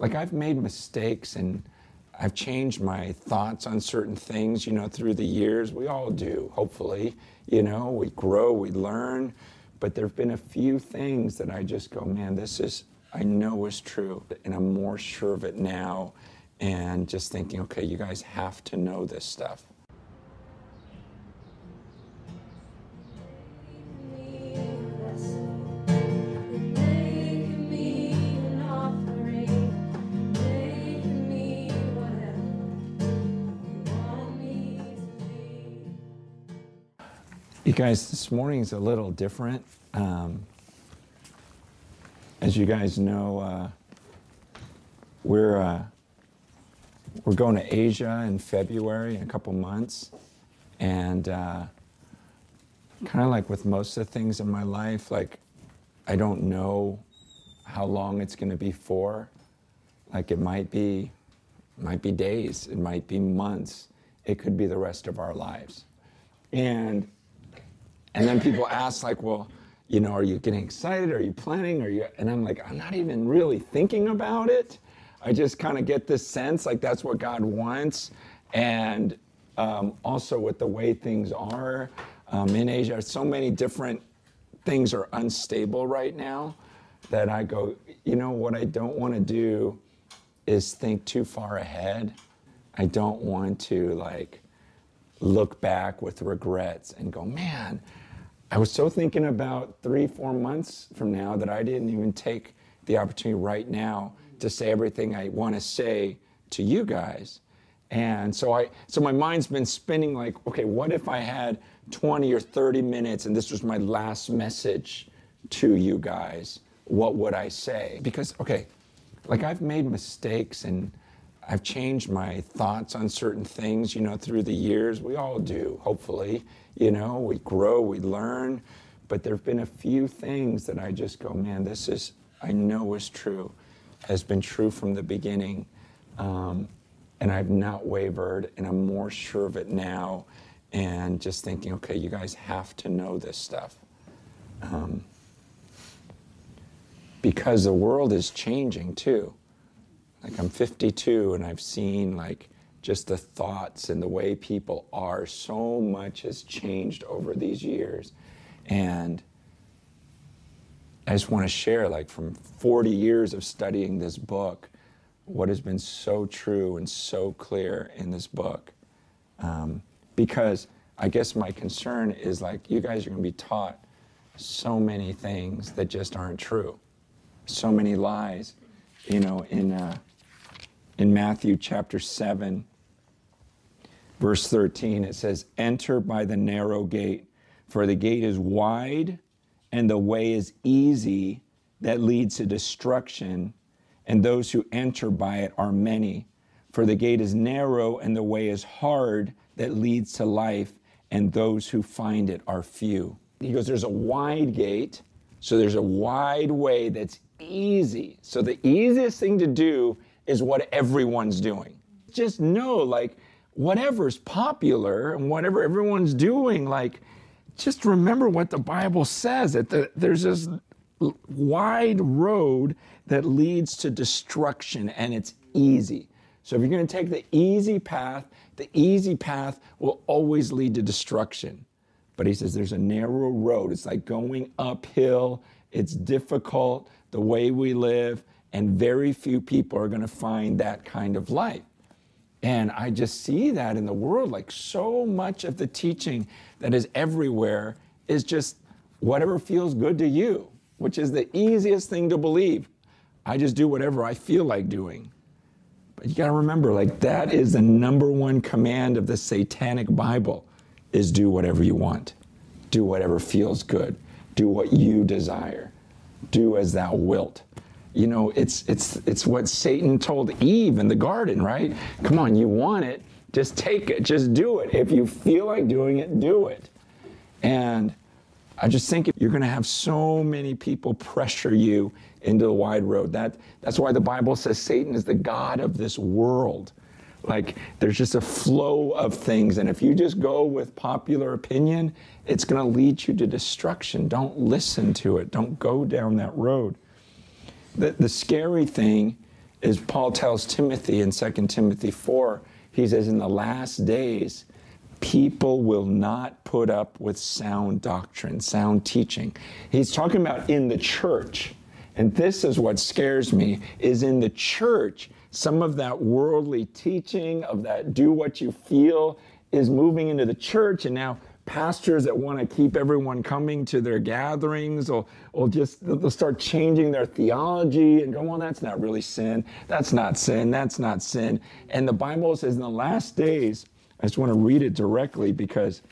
like I've made mistakes and I've changed my thoughts on certain things, through the years. We all do, hopefully. We grow, we learn. But there have been a few things that I just go, man, I know is true. And I'm more sure of it now. And just thinking, okay, you guys have to know this stuff. You guys, this morning is a little different. As you guys know, we're going to Asia in February, in a couple months. And kind of like with most of the things in my life, like I don't know how long it's going to be for. Like it might be days, it might be months, it could be the rest of our lives. And then people ask, like, well, are you getting excited? Are you planning? And I'm like, I'm not even really thinking about it. I just kind of get this sense, like that's what God wants. And also with the way things are in Asia, so many different things are unstable right now that I go, what I don't want to do is think too far ahead. I don't want to look back with regrets and go, man, I was so thinking about 3-4 months from now that I didn't even take the opportunity right now to say everything I want to say to you guys. And so my mind's been spinning like, okay, what if I had 20 or 30 minutes and this was my last message to you guys? What would I say? Because, okay, like I've made mistakes and I've changed my thoughts on certain things, through the years. We all do, hopefully. We grow, we learn. But there have been a few things that I just go, man, I know is true, has been true from the beginning. And I've not wavered, and I'm more sure of it now. And just thinking, okay, you guys have to know this stuff. Because the world is changing too. Like I'm 52 and I've seen just the thoughts and the way people are, so much has changed over these years. And I just want to share from 40 years of studying this book, what has been so true and so clear in this book. Because I guess my concern is you guys are going to be taught so many things that just aren't true. So many lies, in Matthew chapter 7, verse 13, it says, "Enter by the narrow gate, for the gate is wide and the way is easy that leads to destruction, and those who enter by it are many. For the gate is narrow and the way is hard that leads to life, and those who find it are few." He goes, there's a wide gate, so there's a wide way that's easy. So the easiest thing to do is what everyone's doing. Just know, whatever's popular and whatever everyone's doing, just remember what the Bible says, that there's this wide road that leads to destruction, and it's easy. So if you're going to take the easy path will always lead to destruction. But he says there's a narrow road. It's like going uphill. It's difficult, the way we live, and very few people are going to find that kind of life. And I just see that in the world, so much of the teaching that is everywhere is just whatever feels good to you, which is the easiest thing to believe. I just do whatever I feel like doing. But you got to remember, that is the number one command of the Satanic Bible, is do whatever you want. Do whatever feels good. Do what you desire. Do as thou wilt. It's what Satan told Eve in the garden, right? Come on, you want it, just take it, just do it. If you feel like doing it, do it. And I just think you're going to have so many people pressure you into the wide road. That's why the Bible says Satan is the god of this world. There's just a flow of things, and if you just go with popular opinion, it's going to lead you to destruction. Don't listen to it. Don't go down that road. The scary thing is Paul tells Timothy in 2 Timothy 4, he says, in the last days, people will not put up with sound doctrine, sound teaching. He's talking about in the church. And this is what scares me, is in the church, some of that worldly teaching, of that do what you feel, is moving into the church. And now pastors that want to keep everyone coming to their gatherings they'll start changing their theology and go, well, that's not really sin. That's not sin. That's not sin. And the Bible says in the last days, I just want to read it directly because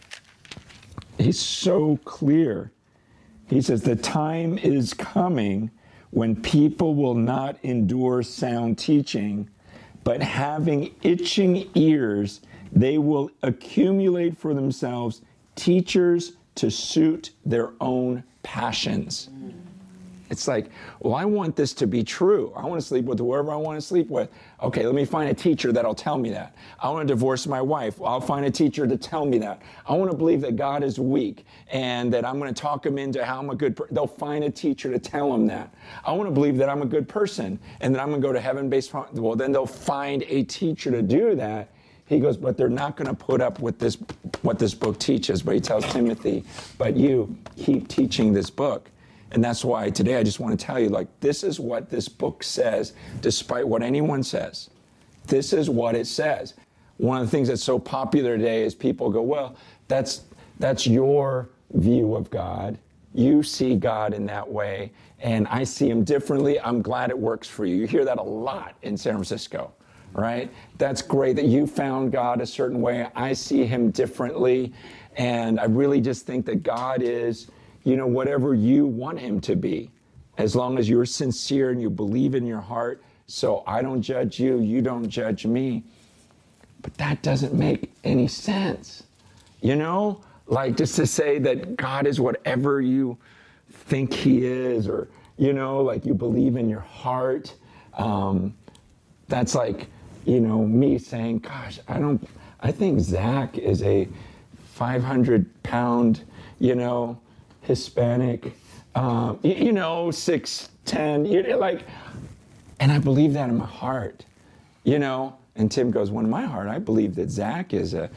he's so clear. He says, the time is coming when people will not endure sound teaching, but having itching ears, they will accumulate for themselves teachers to suit their own passions. It's like, well, I want this to be true. I want to sleep with whoever I want to sleep with. Okay, let me find a teacher that'll tell me that. I want to divorce my wife. I'll find a teacher to tell me that. I want to believe that God is weak and that I'm going to talk him into how I'm a good person. They'll find a teacher to tell them that. I want to believe that I'm a good person and that I'm going to go to heaven based on, well, then they'll find a teacher to do that. He goes, but they're not going to put up with this, what this book teaches. But he tells Timothy, but you keep teaching this book. And that's why today I just want to tell you, like, this is what this book says, despite what anyone says. This is what it says. One of the things that's so popular today is people go, well, that's your view of God. You see God in that way, and I see him differently. I'm glad it works for you. You hear that a lot in San Francisco, right? That's great that you found God a certain way. I see him differently, and I really just think that God is, whatever you want him to be, as long as you're sincere and you believe in your heart. So I don't judge you, you don't judge me. But that doesn't make any sense. Like just to say that God is whatever you think he is, or, like you believe in your heart. That's like, me saying, gosh, I think Zach is a 500-pound, Hispanic, 6'10", and I believe that in my heart, and Tim goes, well, in my heart, I believe that Zach is a,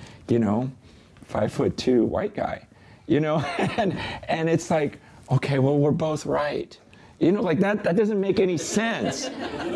5'2" white guy, and it's like, okay, well, we're both right. That doesn't make any sense.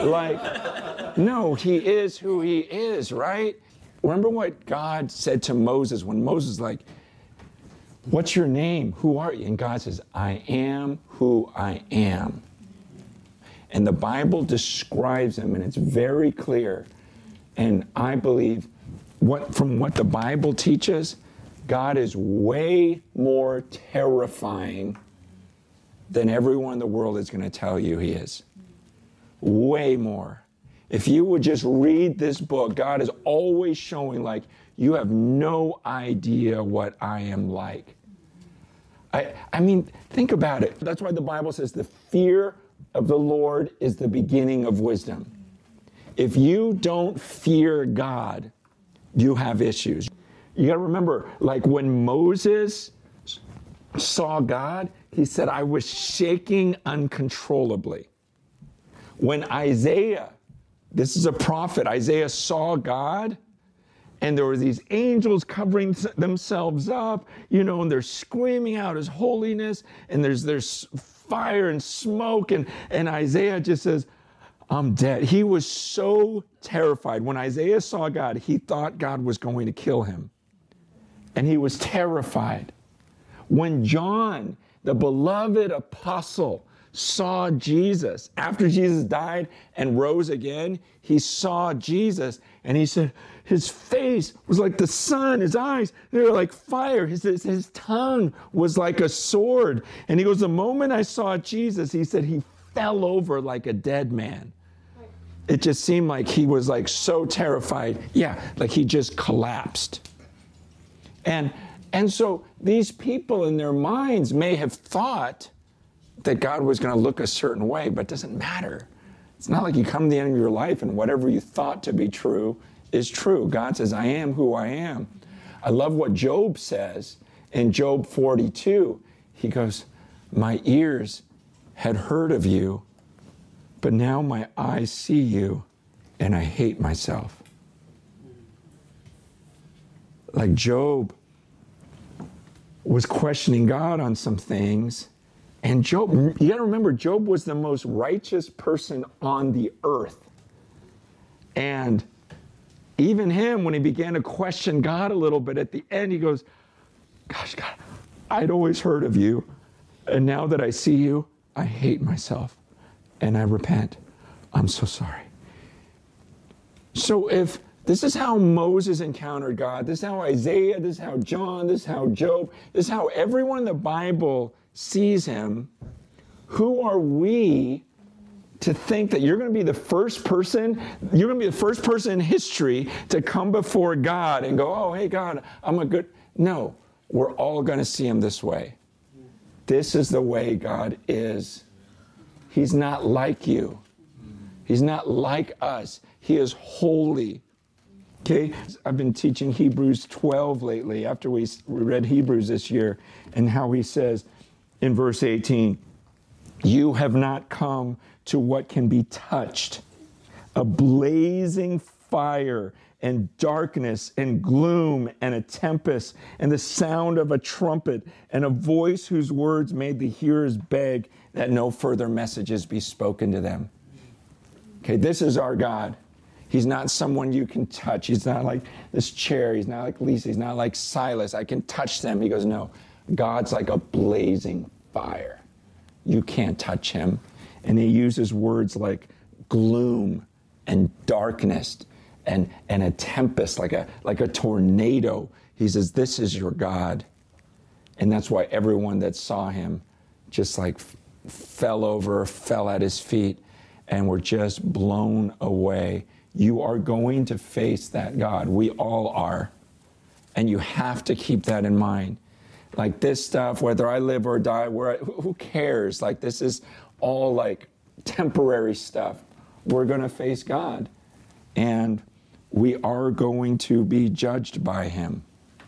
No, he is who he is, right? Remember what God said to Moses when Moses what's your name? Who are you? And God says, I am who I am. And the Bible describes him, and it's very clear. And I believe from what the Bible teaches, God is way more terrifying than everyone in the world is going to tell you he is. Way more. If you would just read this book, God is always showing you have no idea what I am like. I mean, think about it. That's why the Bible says the fear of the Lord is the beginning of wisdom. If you don't fear God, you have issues. You got to remember, when Moses saw God, he said, I was shaking uncontrollably. When Isaiah, this is a prophet, Isaiah saw God, and there were these angels covering themselves up, and they're screaming out his holiness, and there's fire and smoke, and Isaiah just says, I'm dead. He was so terrified. When Isaiah saw God, he thought God was going to kill him, and he was terrified. When John, the beloved apostle, saw Jesus, after Jesus died and rose again, he saw Jesus, and he said, his face was like the sun, his eyes, they were like fire, his tongue was like a sword. And he goes, the moment I saw Jesus, he said, he fell over like a dead man. It just seemed like he was so terrified. Yeah, he just collapsed. And so these people in their minds may have thought that God was going to look a certain way, but it doesn't matter. It's not like you come to the end of your life and whatever you thought to be true is true. God says, I am who I am. I love what Job says in Job 42. He goes, my ears had heard of you, but now my eyes see you. and I hate myself. Like Job was questioning God on some things. And Job, you got to remember, Job was the most righteous person on the earth. And even him, when he began to question God a little bit at the end, he goes, gosh, God, I'd always heard of you. And now that I see you, I hate myself. And I repent. I'm so sorry. So if this is how Moses encountered God, this is how Isaiah, this is how John, this is how Job, this is how everyone in the Bible sees him, who are we to think that you're going to be the first person in history to come before God and go, oh, hey, God, I'm a good... No, we're all going to see him this way. This is the way God is. He's not like you. He's not like us. He is holy. Okay? I've been teaching Hebrews 12 lately after we read Hebrews this year, and how he says in verse 18, you have not come to what can be touched, a blazing fire and darkness and gloom and a tempest and the sound of a trumpet and a voice whose words made the hearers beg that no further messages be spoken to them. Okay, this is our God. He's not someone you can touch. He's not like this chair. He's not like Lisa. He's not like Silas. I can touch them. He goes, no, God's like a blazing fire. You can't touch him. And he uses words like gloom and darkness and a tempest, like a tornado. He says, this is your God. And that's why everyone that saw him just like fell at his feet and were just blown away. You are going to face that God. We all are. And you have to keep that in mind. Like this stuff, whether I live or die, who cares? Like this is all like temporary stuff. We're going to face God. And we are going to be judged by him.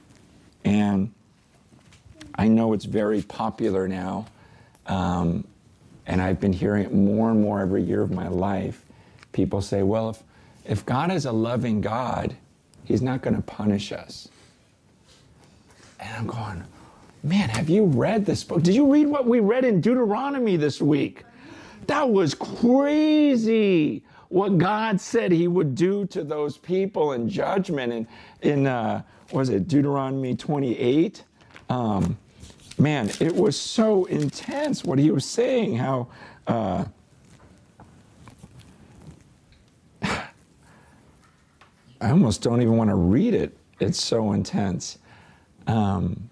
And I know it's very popular now. And I've been hearing it more and more every year of my life. People say, well, if God is a loving God, he's not going to punish us. And I'm going, man, have you read this book? Did you read what we read in Deuteronomy this week? That was crazy. What God said he would do to those people in judgment. In was it Deuteronomy 28? Man, it was so intense what he was saying, how I almost don't even want to read it. It's so intense. I'm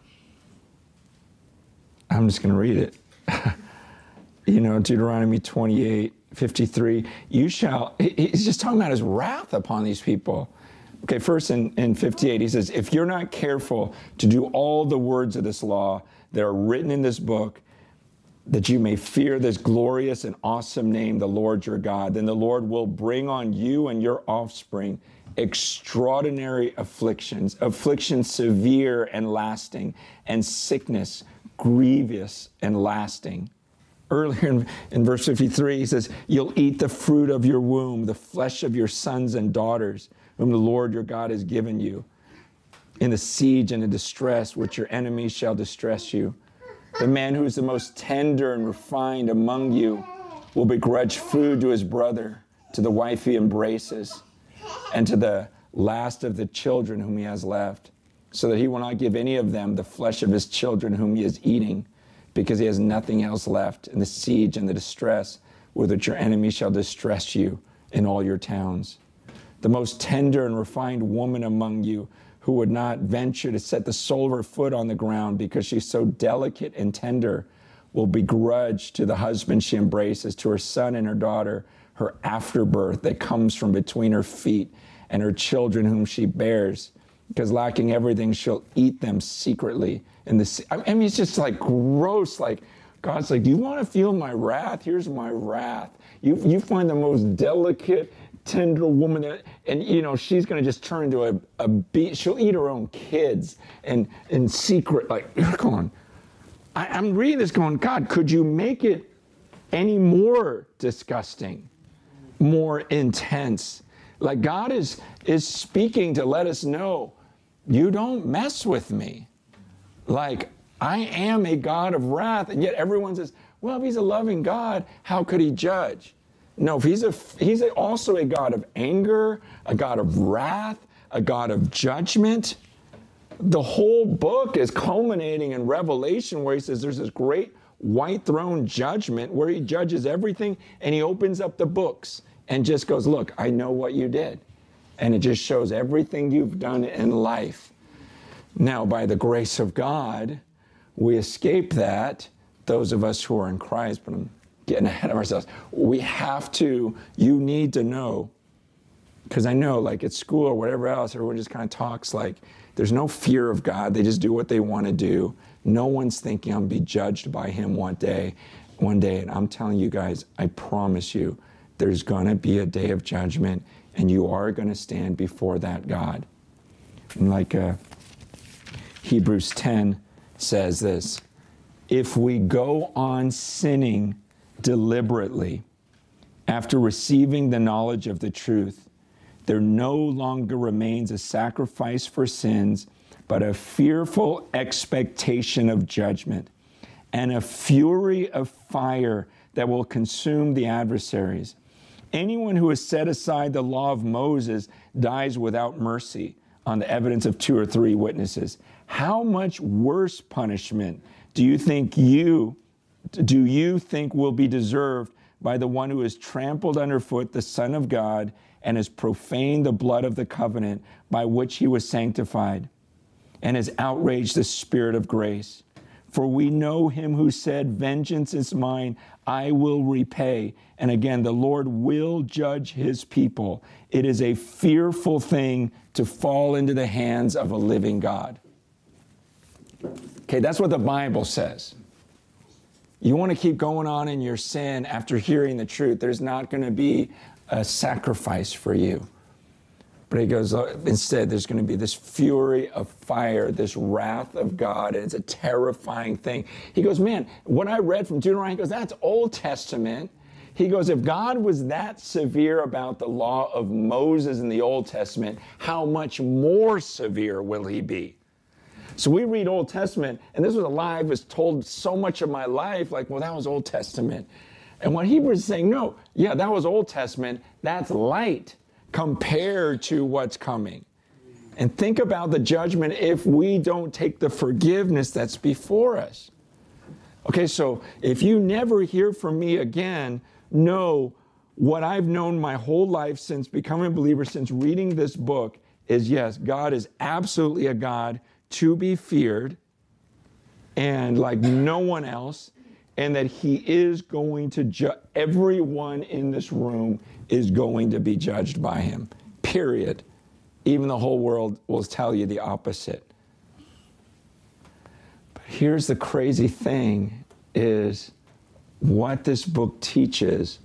just going to read it. Deuteronomy 28:53. He's just talking about his wrath upon these people. Okay, first in 58, he says, if you're not careful to do all the words of this law that are written in this book, that you may fear this glorious and awesome name, the Lord your God, then the Lord will bring on you and your offspring extraordinary afflictions severe and lasting, and sickness grievous and lasting. Earlier in verse 53, he says, you'll eat the fruit of your womb, the flesh of your sons and daughters, whom the Lord your God has given you, in the siege and the distress which your enemies shall distress you. The man who is the most tender and refined among you will begrudge food to his brother, to the wife he embraces, and to the last of the children whom he has left, so that he will not give any of them the flesh of his children whom he is eating, because he has nothing else left in the siege and the distress with which your enemies shall distress you in all your towns. The most tender and refined woman among you, who would not venture to set the sole of her foot on the ground because she's so delicate and tender, will begrudge to the husband she embraces, to her son and her daughter, her afterbirth that comes from between her feet, and her children whom she bears, because lacking everything, she'll eat them secretly. It's just like gross. Like God's like, do you want to feel my wrath? Here's my wrath. You find the most delicate, tender woman, and she's going to just turn into a beast. She'll eat her own kids and in secret. Like, come on. I'm reading this going, God, could you make it any more disgusting? more intense. Like God is speaking to let us know, you don't mess with me. Like, I am a God of wrath, and yet everyone says, well, if he's a loving God, how could he judge? No, if he's also a God of anger, a God of wrath, a God of judgment. The whole book is culminating in Revelation where he says there's this great white throne judgment where he judges everything, and he opens up the books and just goes, look, I know what you did. And it just shows everything you've done in life. Now, by the grace of God, we escape that, those of us who are in Christ, but I'm getting ahead of ourselves. We have to, you need to know, because I know, like at school or whatever else, everyone just kind of talks like there's no fear of God. They just do what they want to do. No one's thinking I'm going to be judged by him one day. And I'm telling you guys, I promise you, there's going to be a day of judgment, and you are going to stand before that God. And like Hebrews 10 says this, if we go on sinning deliberately after receiving the knowledge of the truth, there no longer remains a sacrifice for sins, but a fearful expectation of judgment and a fury of fire that will consume the adversaries. Anyone who has set aside the law of Moses dies without mercy on the evidence of 2 or 3 witnesses. How much worse punishment do you think will be deserved by the one who has trampled underfoot the Son of God and has profaned the blood of the covenant by which he was sanctified, and has outraged the Spirit of grace? For we know him who said, vengeance is mine, I will repay. And again, the Lord will judge his people. It is a fearful thing to fall into the hands of a living God. Okay, that's what the Bible says. You want to keep going on in your sin after hearing the truth, there's not going to be a sacrifice for you. But he goes, instead, there's going to be this fury of fire, this wrath of God, and it's a terrifying thing. He goes, man, what I read from Deuteronomy, he goes, that's Old Testament. He goes, if God was that severe about the law of Moses in the Old Testament, how much more severe will he be? So we read Old Testament, and this was a lie I was told so much of my life, like, well, that was Old Testament. And what Hebrews is saying, no, yeah, that was Old Testament. That's light compared to what's coming. And think about the judgment if we don't take the forgiveness that's before us. Okay, so if you never hear from me again, know what I've known my whole life since becoming a believer, since reading this book, is yes, God is absolutely a God to be feared and like no one else, and that he is going to judge. Everyone in this room is going to be judged by him, period. Even the whole world will tell you the opposite. But here's the crazy thing is what this book teaches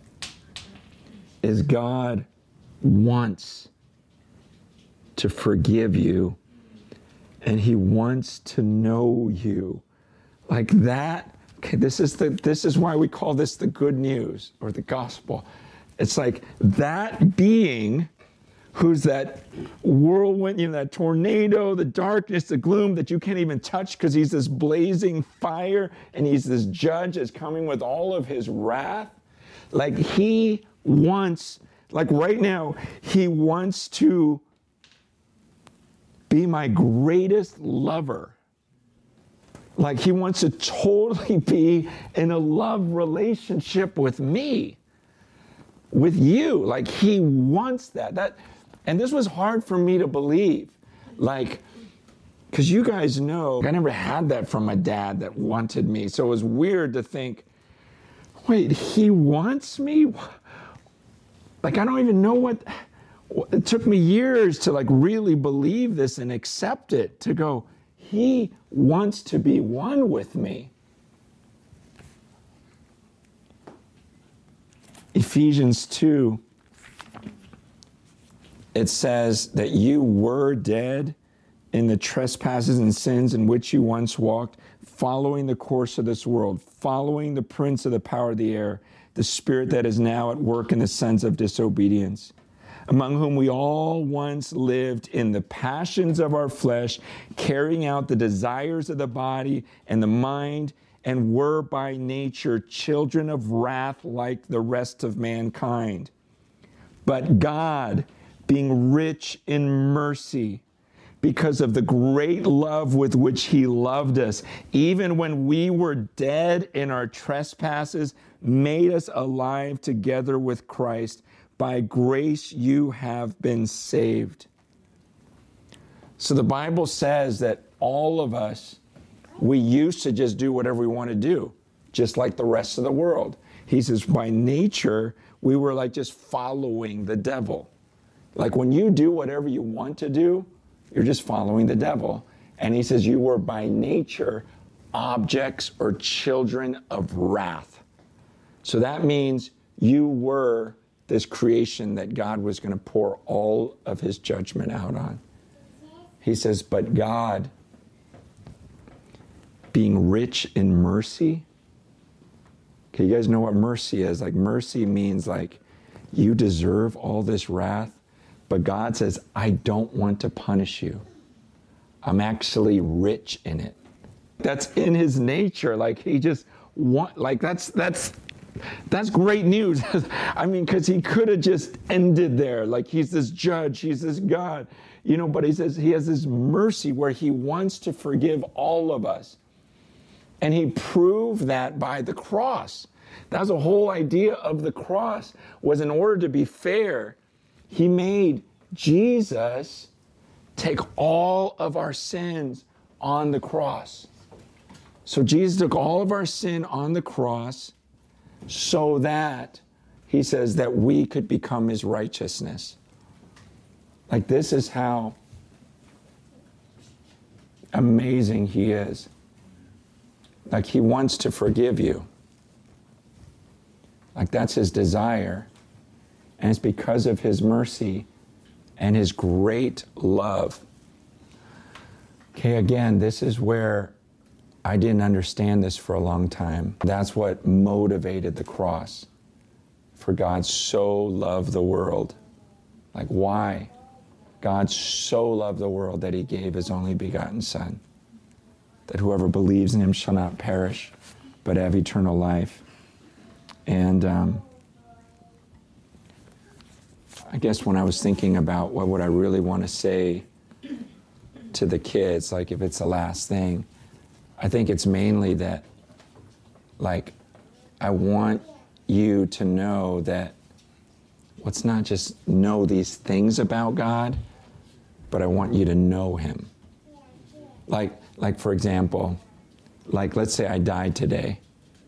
is God wants to forgive you, and he wants to know you. Like that. Okay, this is why we call this the good news or the gospel. It's like that being who's that whirlwind, that tornado, the darkness, the gloom that you can't even touch because he's this blazing fire and he's this judge that's coming with all of his wrath. Like he wants, like right now, he wants to be my greatest lover. Like he wants to totally be in a love relationship with me, with you. Like he wants that. And this was hard for me to believe. Like, because you guys know, I never had that from a dad that wanted me. So it was weird to think, wait, he wants me? Like, I don't even know what, it took me years to like really believe this and accept it, to go, he wants to be one with me. Ephesians 2, it says that you were dead in the trespasses and sins in which you once walked, following the course of this world, following the prince of the power of the air, the spirit that is now at work in the sons of disobedience, among whom we all once lived in the passions of our flesh, carrying out the desires of the body and the mind, and were by nature children of wrath like the rest of mankind. But God, being rich in mercy, because of the great love with which he loved us, even when we were dead in our trespasses, made us alive together with Christ. By grace you have been saved. So the Bible says that all of us, we used to just do whatever we want to do, just like the rest of the world. He says, by nature, we were like just following the devil. Like when you do whatever you want to do, you're just following the devil. And he says you were by nature objects or children of wrath. So that means you were this creation that God was going to pour all of his judgment out on. He says, but God, being rich in mercy. Okay, you guys know what mercy is. Like mercy means like you deserve all this wrath. But God says, I don't want to punish you. I'm actually rich in it. That's in his nature. Like he just like that's great news. I mean, because he could have just ended there. Like he's this judge, he's this God, but he says he has this mercy where he wants to forgive all of us. And he proved that by the cross. That was the whole idea of the cross, was in order to be fair, he made Jesus take all of our sins on the cross. So Jesus took all of our sin on the cross so that, he says, that we could become his righteousness. Like this is how amazing he is. Like he wants to forgive you. Like that's his desire. And it's because of his mercy and his great love. Okay, again, this is where I didn't understand this for a long time. That's what motivated the cross. For God so loved the world. Like why? God so loved the world that he gave his only begotten Son, that whoever believes in him shall not perish, but have eternal life. And I guess when I was thinking about what would I really want to say to the kids, like if it's the last thing, I think it's mainly that, like, I want you to know that let's not just know these things about God, but I want you to know him. Like for example, like let's say I died today.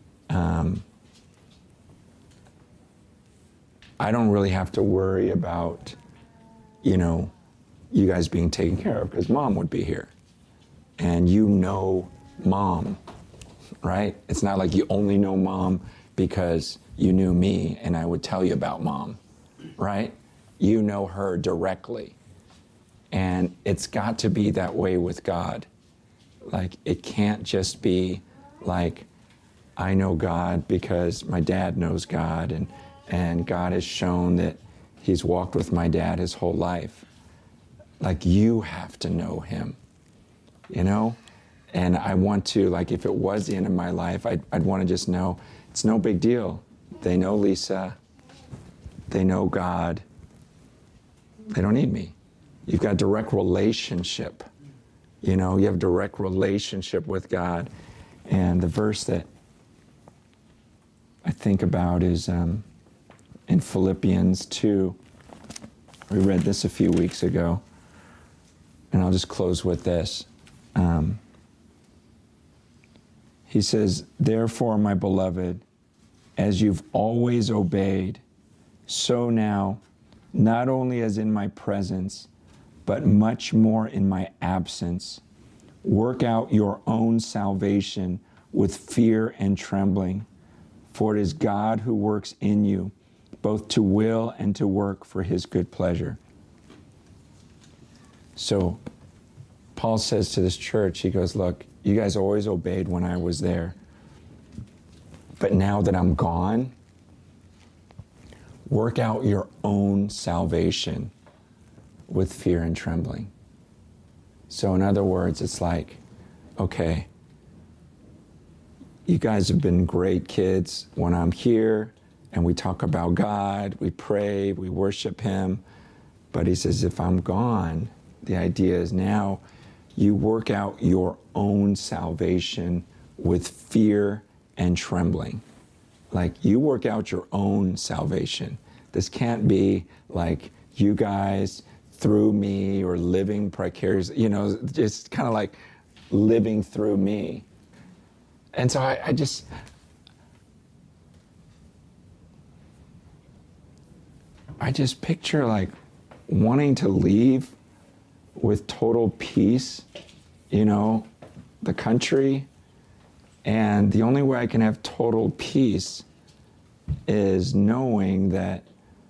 I don't really have to worry about, you guys being taken care of because mom would be here. And mom, right? It's not like you only know mom because you knew me and I would tell you about mom, right? You know her directly. And it's got to be that way with God. Like, it can't just be like, I know God because my dad knows God, and God has shown that he's walked with my dad his whole life. Like, you have to know him, And I want to, like, if it was the end of my life, I'd want to just know, it's no big deal. They know Lisa. They know God. They don't need me. You've got direct relationship. You have direct relationship with God. And the verse that I think about is in Philippians 2. We read this a few weeks ago. And I'll just close with this. He says, therefore, my beloved, as you've always obeyed, so now, not only as in my presence, but much more in my absence, work out your own salvation with fear and trembling. For it is God who works in you, both to will and to work for his good pleasure. So Paul says to this church, he goes, look, you guys always obeyed when I was there. But now that I'm gone, Work out your own salvation with fear and trembling. So in other words, it's like, okay, you guys have been great kids when I'm here and we talk about God, we pray, we worship him. But he says, if I'm gone, the idea is now you work out your own salvation with fear and trembling. Like, you work out your own salvation. This can't be like you guys through me or living precariously, you know, just kind of like living through me. And so I just picture like wanting to leave with total peace, you know, the country. And the only way I can have total peace is knowing that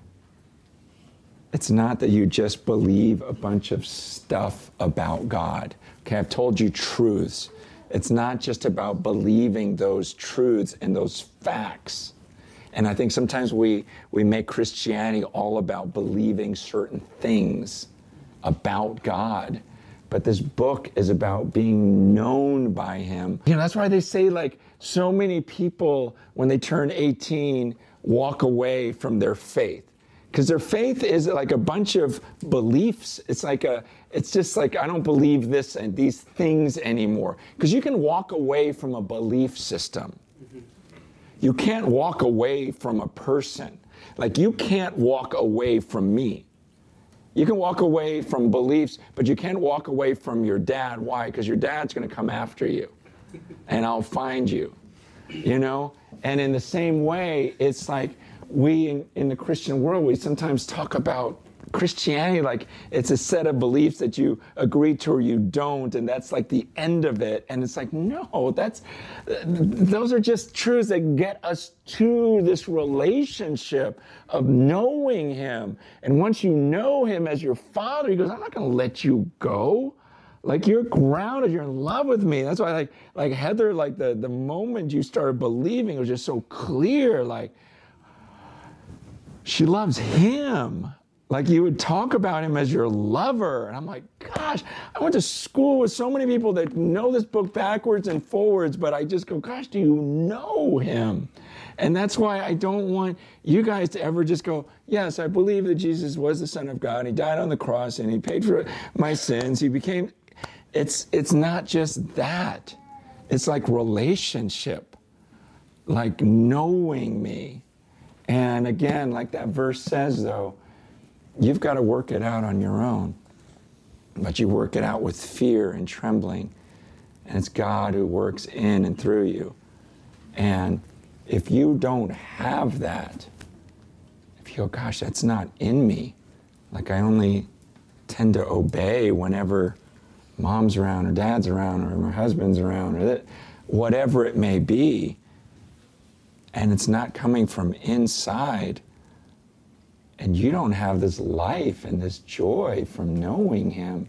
it's not that you just believe a bunch of stuff about God. Okay, I've told you truths. It's not just about believing those truths and those facts. And I think sometimes we make Christianity all about believing certain things about God. But this book is about being known by him. You know, that's why they say, like, so many people, when they turn 18, walk away from their faith. Because their faith is like a bunch of beliefs. It's just like, I don't believe this and these things anymore. Because you can walk away from a belief system. You can't walk away from a person. Like, you can't walk away from me. You can walk away from beliefs, but you can't walk away from your dad. Why? Because your dad's going to come after you, and I'll find you, you know? And in the same way, it's like we in the Christian world, we sometimes talk about Christianity like it's a set of beliefs that you agree to or you don't, and that's like the end of it. And it's like, no, those are just truths that get us to this relationship of knowing him. And once you know him as your father, he goes, I'm not going to let you go. Like, you're grounded, you're in love with me. That's why like Heather, like the moment you started believing, it was just so clear, like she loves him. Like, you would talk about him as your lover. And I'm like, gosh, I went to school with so many people that know this book backwards and forwards, but I just go, gosh, do you know him? And that's why I don't want you guys to ever just go, yes, I believe that Jesus was the Son of God. He died on the cross and he paid for my sins. He became, it's not just that. It's like relationship, like knowing me. And again, like that verse says, though, you've got to work it out on your own, but you work it out with fear and trembling, and it's God who works in and through you. And if you don't have that, if you go, gosh, that's not in me, like I only tend to obey whenever mom's around or dad's around or my husband's around or that, whatever it may be, and it's not coming from inside, and you don't have this life and this joy from knowing him,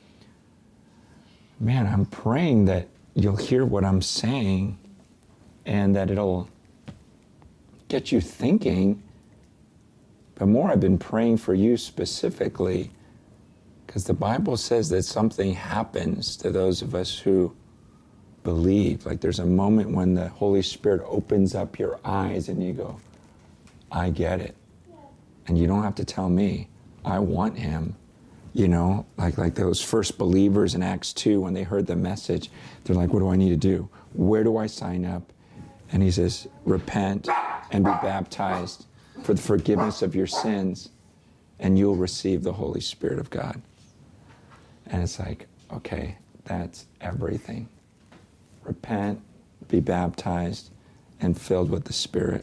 man, I'm praying that you'll hear what I'm saying and that it'll get you thinking. But more, I've been praying for you specifically because the Bible says that something happens to those of us who believe. Like, there's a moment when the Holy Spirit opens up your eyes and you go, I get it. And you don't have to tell me, I want him. You know, like those first believers in Acts 2, when they heard the message, they're like, what do I need to do? Where do I sign up? And he says, repent and be baptized for the forgiveness of your sins, and you'll receive the Holy Spirit of God. And it's like, okay, that's everything. Repent, be baptized, and filled with the Spirit.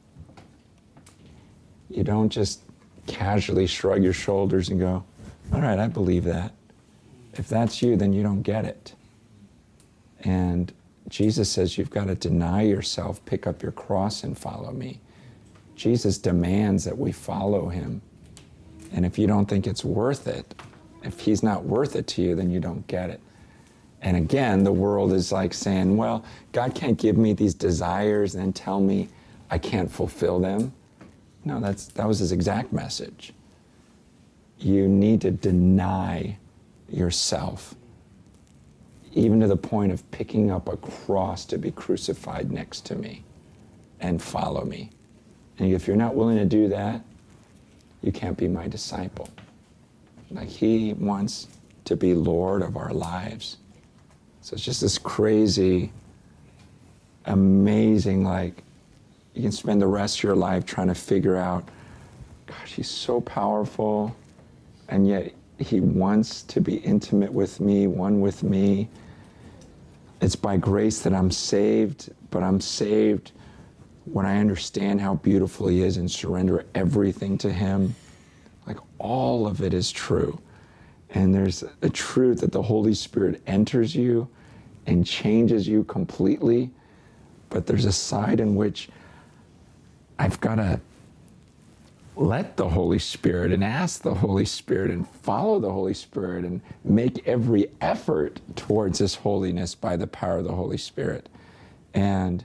You don't just casually shrug your shoulders and go, all right, I believe that. If that's you, then you don't get it. And Jesus says you've got to deny yourself, pick up your cross, and follow me. Jesus demands that we follow him. And if you don't think it's worth it, if he's not worth it to you, then you don't get it. And again, the world is like saying, well, God can't give me these desires and then tell me I can't fulfill them. No, that was his exact message. You need to deny yourself, even to the point of picking up a cross to be crucified next to me and follow me. And if you're not willing to do that, you can't be my disciple. Like, he wants to be Lord of our lives. So it's just this crazy, amazing, like, you can spend the rest of your life trying to figure out, gosh, he's so powerful, and yet he wants to be intimate with me, one with me. It's by grace that I'm saved, but I'm saved when I understand how beautiful he is and surrender everything to him. Like, all of it is true. And there's a truth that the Holy Spirit enters you and changes you completely. But there's a side in which I've got to let the Holy Spirit and ask the Holy Spirit and follow the Holy Spirit and make every effort towards this holiness by the power of the Holy Spirit. And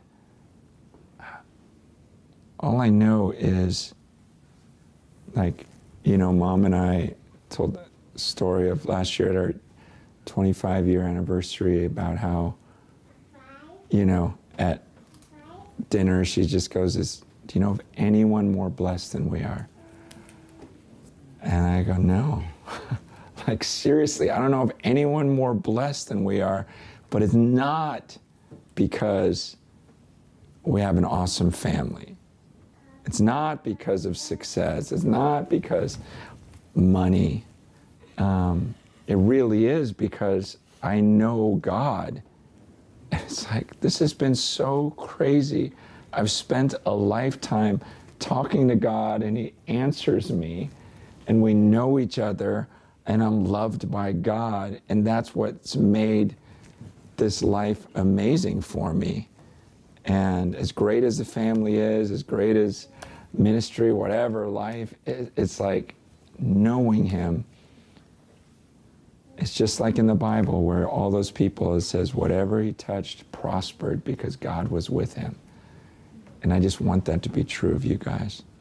all I know is, like, you know, Mom and I told the story of last year at our 25-year anniversary about how, you know, at dinner she just goes, do you know of anyone more blessed than we are? And I go, no. Like, seriously, I don't know of anyone more blessed than we are, but it's not because we have an awesome family. It's not because of success. It's not because money. It really is because I know God. And it's like, this has been so crazy. I've spent a lifetime talking to God, and he answers me, and we know each other, and I'm loved by God, and that's what's made this life amazing for me. And as great as the family is, as great as ministry, whatever, life, it's like knowing him. It's just like in the Bible where all those people, it says, whatever he touched prospered because God was with him. And I just want that to be true of you guys.